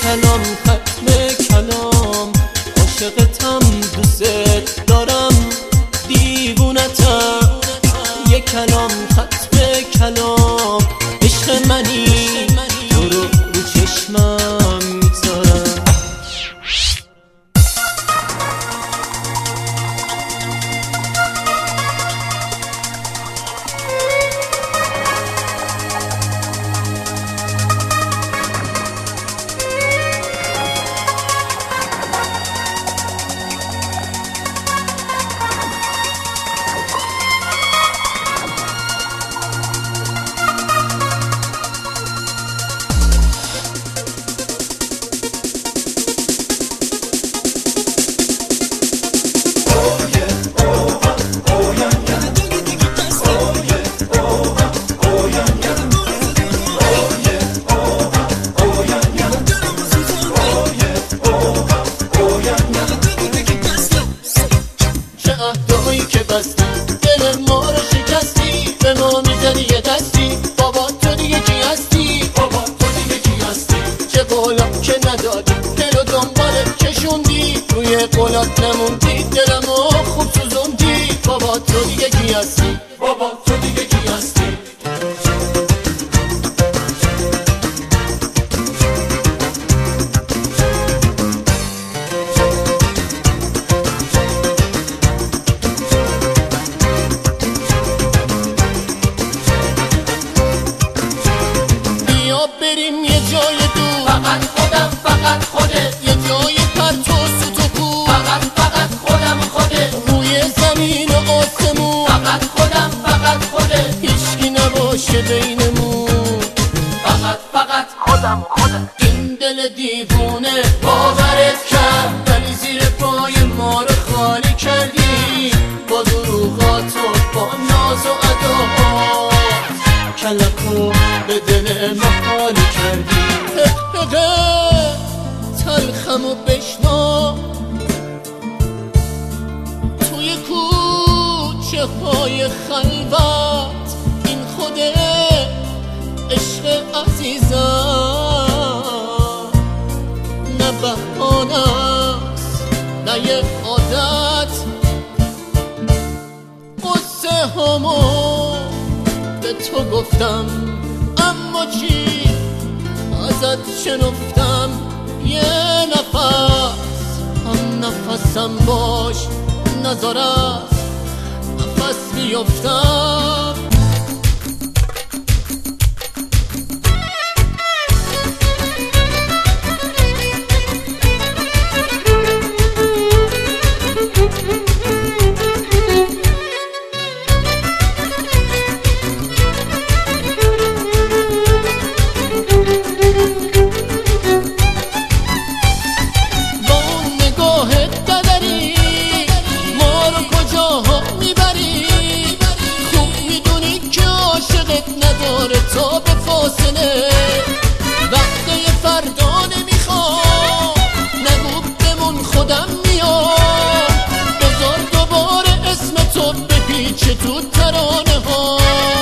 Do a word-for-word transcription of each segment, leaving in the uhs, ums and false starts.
کلام ختم کلام، عاشقتم دوست دارم دیوونتم. یک کلام ختم کلام، عشق منی تو رو رو چشمم میذارم. که بستی دل ما رو شکستی، به ما میزنی یه دستی. بابا تو دیگه کی هستی؟ بابا تو دیگه کی هستی؟ چه قولم که ندادی، دل و دنبالت کشوندی، روی قولات نموندی، دلمو خوب سوزوندی. بابا تو دیگه کی هستی؟ بابا تو دیگه کی هستی؟ بریم یه جای دور، فقط خودم فقط خودت، یه جای پرت و ستوکو، فقط فقط خودم خودت، روی زمین و آسمون، فقط خودم فقط خودت، هیچکی نباشه بینمون، فقط فقط خودم خودت. این دل دیوونه باورت کرد، ولی زیر پای ما رو خالی کردی با دروغات و با ناز و اداهات. کلکو به دل ما حالی کردی. تلخم و بشنا توی کوچه های خلوت، این خود عشق عزیزم نه بهانه است نه یه عادت. قصه همو به تو گفتم، اما چی ازت شنفتم؟ یه نفس هم نفسم باش، نذار از نفس بیفتم. تا به فاصله وقتی فردا نمیخوام، نگو بمون خودم میام، بذار دوباره اسم تو بپیچه تو ترانه ها.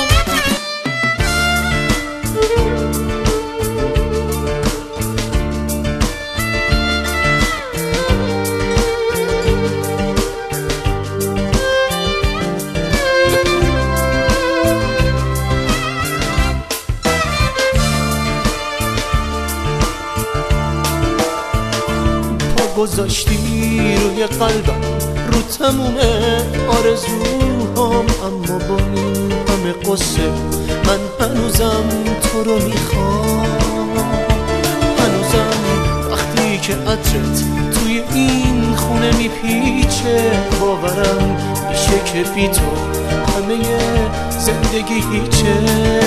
گذاشتی روی قلبم، رو تموم آرزوهام، اما با این همه قصه من هنوزم تو رو میخوام. هنوزم وقتی که عطرت توی این خونه میپیچه، باورم میشه که بی تو همه زندگی هیچه.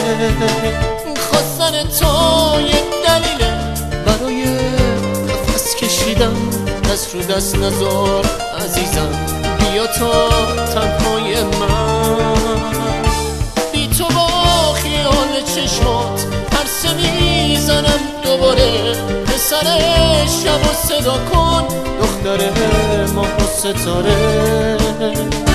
خواستن تو یه دلیله برای نفس کشیدم، دست رو دست نذار عزیزم، بیا تا تنهای من. بی تو با خیال چشمات پرسه میزنم دوباره، پسر شب و صدا کن دختر ماه و ستاره.